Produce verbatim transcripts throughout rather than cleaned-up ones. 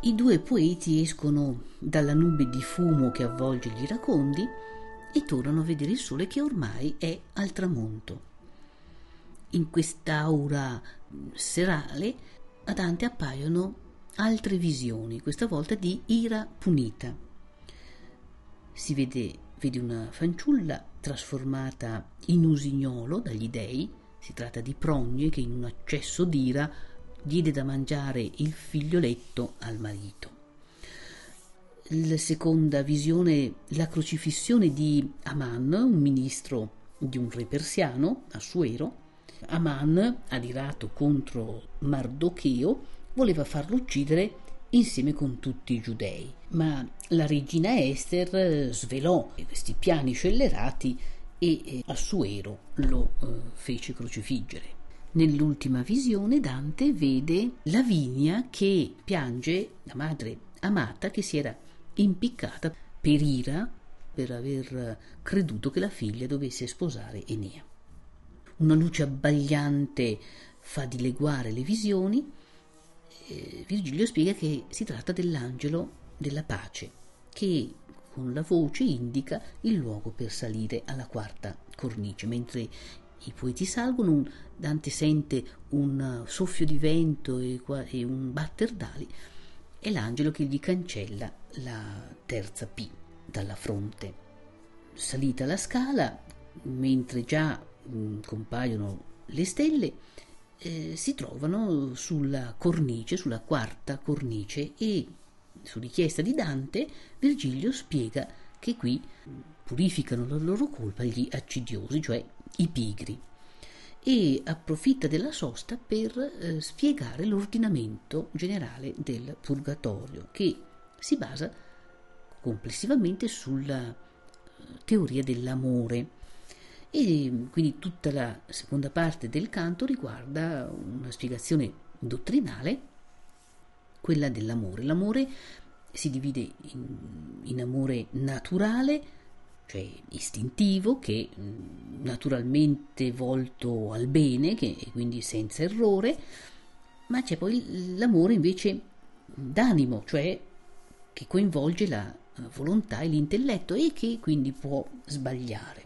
I due poeti escono dalla nube di fumo che avvolge gli iracondi e tornano a vedere il sole che ormai è al tramonto. In quest'aura serale a Dante appaiono altre visioni, questa volta di ira punita. Si vede, vede una fanciulla trasformata in usignolo dagli dei, si tratta di Progne che in un accesso d'ira diede da mangiare il figlioletto al marito. La seconda visione, la crocifissione di Aman, un ministro di un re persiano, Assuero. Aman, adirato contro Mardocheo, voleva farlo uccidere insieme con tutti i giudei, ma la regina Ester svelò questi piani scellerati e Assuero lo eh, fece crocifiggere. Nell'ultima visione Dante vede Lavinia che piange la madre amata che si era impiccata per ira per aver creduto che la figlia dovesse sposare Enea. Una luce abbagliante fa dileguare le visioni. eh, Virgilio spiega che si tratta dell'angelo della pace che con la voce indica il luogo per salire alla quarta cornice. Mentre i poeti salgono, Dante sente un soffio di vento e un batter d'ali. È l'angelo che gli cancella la terza P dalla fronte. Salita la scala, mentre già mh, compaiono le stelle, eh, si trovano sulla cornice, sulla quarta cornice, e su richiesta di Dante Virgilio spiega che qui purificano la loro colpa gli accidiosi, cioè i pigri, e approfitta della sosta per eh, spiegare l'ordinamento generale del purgatorio, che si basa complessivamente sulla teoria dell'amore. E quindi tutta la seconda parte del canto riguarda una spiegazione dottrinale, quella dell'amore. L'amore si divide in, in amore naturale, cioè istintivo, che naturalmente volto al bene, che quindi senza errore, ma c'è poi l'amore invece d'animo, cioè che coinvolge la volontà e l'intelletto e che quindi può sbagliare.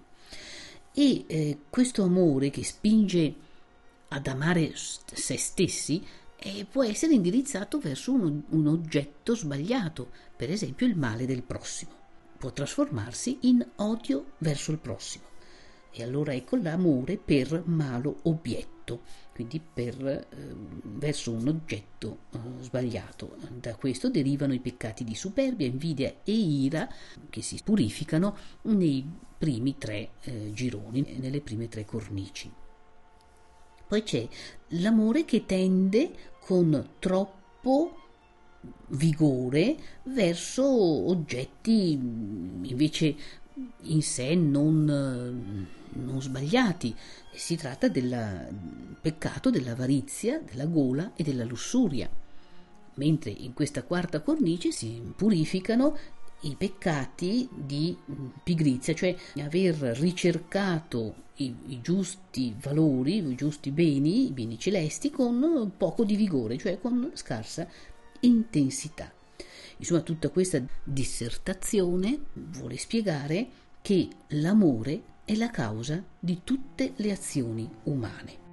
E eh, questo amore che spinge ad amare se stessi eh, può essere indirizzato verso un, un oggetto sbagliato, per esempio il male del prossimo. Può trasformarsi in odio verso il prossimo, e allora ecco l'amore per malo obietto, quindi per eh, verso un oggetto eh, sbagliato. Da questo derivano i peccati di superbia, invidia e ira, che si purificano nei primi tre eh, gironi, nelle prime tre cornici. Poi c'è l'amore che tende con troppo vigore verso oggetti invece in sé non, non sbagliati. Si tratta del peccato dell'avarizia, della gola e della lussuria, mentre in questa quarta cornice si purificano i peccati di pigrizia, cioè aver ricercato i, i giusti valori, i giusti beni, i beni celesti con poco di vigore, cioè con scarsa intensità. Insomma, tutta questa dissertazione vuole spiegare che l'amore è la causa di tutte le azioni umane.